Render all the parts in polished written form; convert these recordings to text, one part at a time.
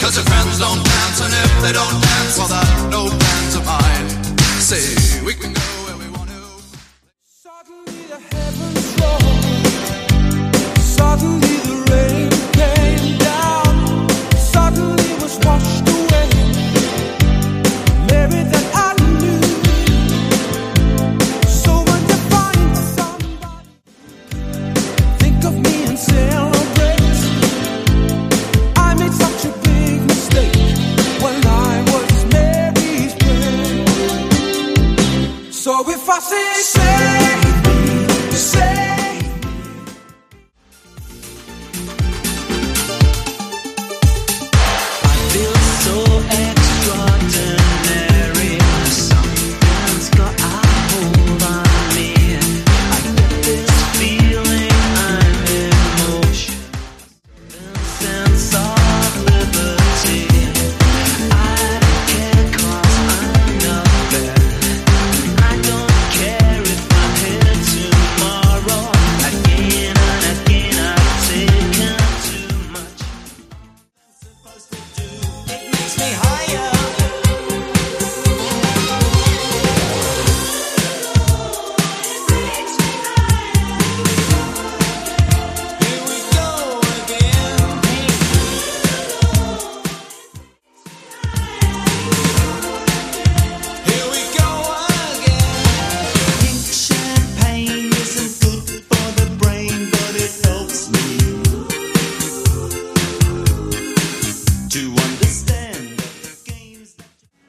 'cause your friends don't dance, and if they don't dance, well, they're no friends of mine. Say, we can go where we want to. Suddenly the heavens rolled, suddenly the rain came down, suddenly was washed away. Mary that I knew. So when you find somebody, think of me and celebrate. I made such a big mistake when I was Mary's friend. So if I say save me, save me. I feel so extraordinary. Something's got a hold on me. I get this feeling I'm in motion. Sense of liberty. I don't care 'cause I'm not there. I don't care if I'm here tomorrow. Again and again I've taken too much. It makes me higher. Here we go again. Here we go again. Pink champagne isn't good for the brain, but it helps me to understand the games that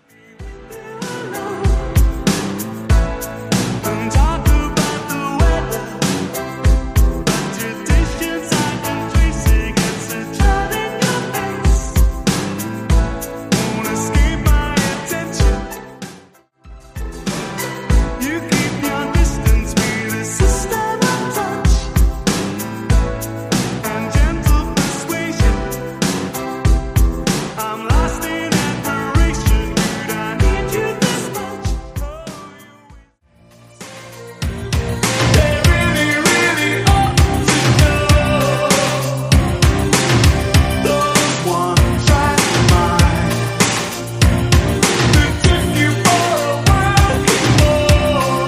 and talk about the weather, the traditions I've been tracing. It's a child in your face. Won't escape my attention. You keep your distance, be the system of touch and gentle persuasion. I'm lost in admiration. Dude, I need you this much. They really, really ought to know those one-track minds that took you for a while before.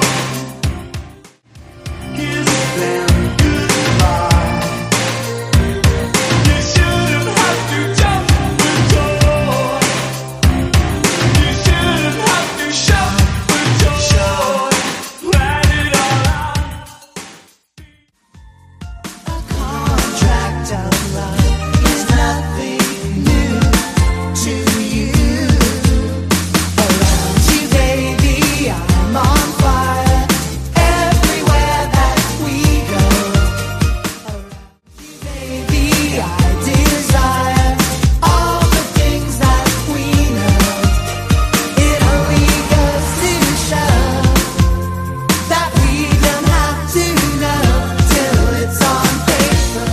Kiss them goodbye. You shouldn't have to jump the door. You shouldn't have to shut the door. Let it all out. A contract of love is nothing new to you. Around you, baby, I'm on fire. Everywhere that we go. Around you, baby, I desire all the things that we know. It only goes to show that we don't have to know till it's on paper.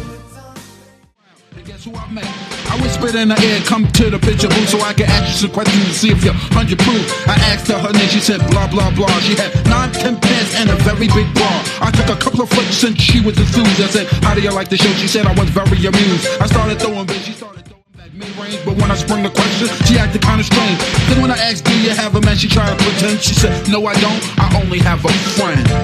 And guess who I met? I whispered in the air, come to the picture booth so I can ask you some questions to see if you're 100 proof. I asked her name, she said blah blah blah. She had 9, 10 pants and a very big bra. I took a couple of flicks and she was enthused. I said, how do you like the show? She said I was very amused. I started throwing back, she started throwing back mid-range, but when I sprung the question, she acted kind of strange. Then when I asked, do you have a man? She tried to pretend. She said, no I don't, I only have a friend.